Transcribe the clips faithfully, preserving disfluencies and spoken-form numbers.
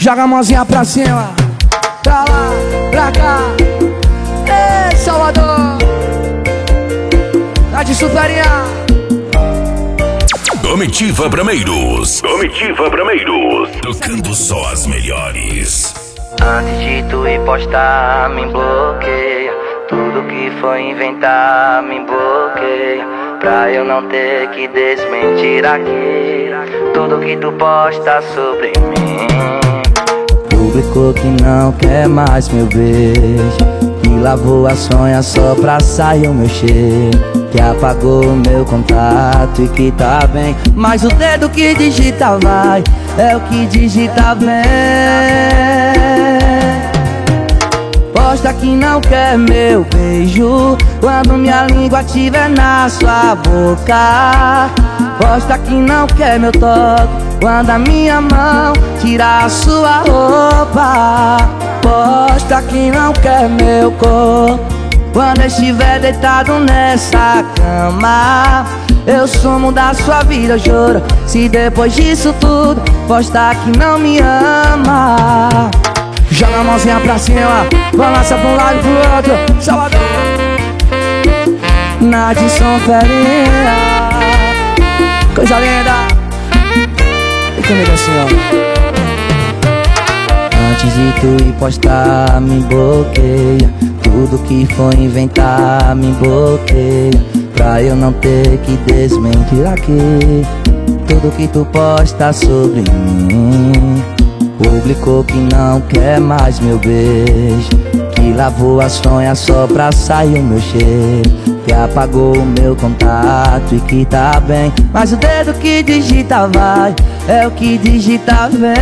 Joga a mãozinha pra cima, pra lá, pra cá. Ei, Salvador, tá de superinha. Comitiva Brameiros, Comitiva Brameiros, tocando só as melhores. Antes de tu ir postar, me bloqueia. Tudo que for inventar, me bloqueia. Pra eu não ter que desmentir aqui tudo que tu posta sobre mim. Publicou que não quer mais meu beijo, que lavou a sonha só pra sair o meu cheiro, que apagou o meu contato e que tá bem, mas o dedo que digita vai, é o que digita bem. Posta que não quer meu beijo quando minha língua tiver na sua boca. Posta que não quer meu toque quando a minha mão tirar a sua roupa. Posta que não quer meu corpo quando eu estiver deitado nessa cama. Eu sumo da sua vida, eu juro, se depois disso tudo postar que não me ama. Joga a mãozinha pra cima, balança pra um lado e pro outro. Salvador, Nadson Ferinha, coisa linda. E comigo assim, ó. Antes de tu ir postar, me bloqueia. Tudo que for inventar, me bloqueia. Pra eu não ter que desmentir aqui tudo que tu posta sobre mim. Publicou que não quer mais meu beijo, que lavou a sonha só pra sair o meu cheiro, que apagou o meu contato e que tá bem, mas o dedo que digita vai, é o que digita vem.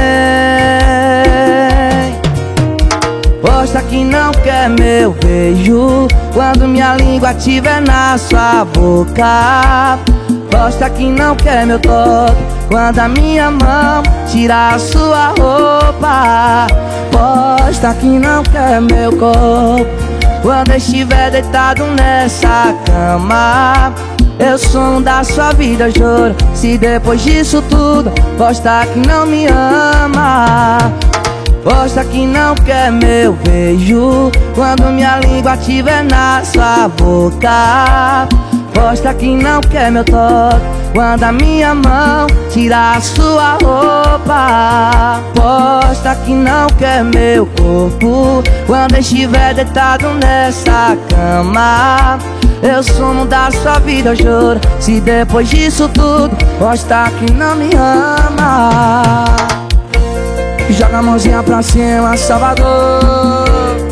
Posta que não quer meu beijo quando minha língua tiver na sua boca. Posta que não quer meu toque quando a minha mão tirar a sua roupa. Posta que não quer meu corpo quando eu estiver deitado nessa cama. Eu sou um da sua vida, eu juro, se depois disso tudo posta que não me ama. Posta que não quer meu beijo quando minha língua tiver na sua boca. Posta que não quer meu toque quando a minha mão tirar a sua roupa. Posta que não quer meu corpo quando eu estiver deitado nessa cama. Eu sumo da sua vida, eu juro, se depois disso tudo posta que não me ama. Joga a mãozinha pra cima, Salvador,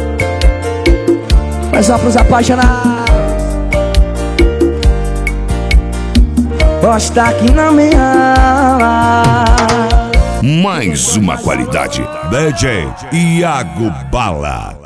mas só pros apaixonados. Posta que não me ama. Mais uma qualidade, D J Iago Bala.